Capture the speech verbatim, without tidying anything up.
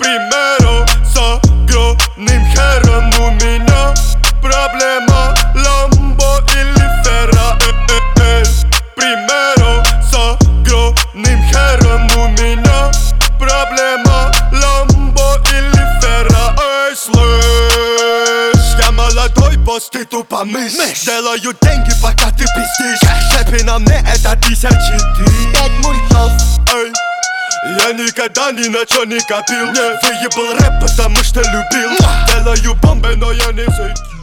примеру, с огромным хером. У меня проблема Ламбо или Ферра. Примеру, с огромным хером. У меня проблема Ламбо или Ферра. Эй, слышь, я молодой босс, ты тупо мышь. Делаю деньги, пока ты пиздишь. Шепи на мне это тысячи три. Пять мультов. Эй, я никогда ни на чё не копил. Выебал рэп, потому что любил. Делаю бомбы, но я не зайду.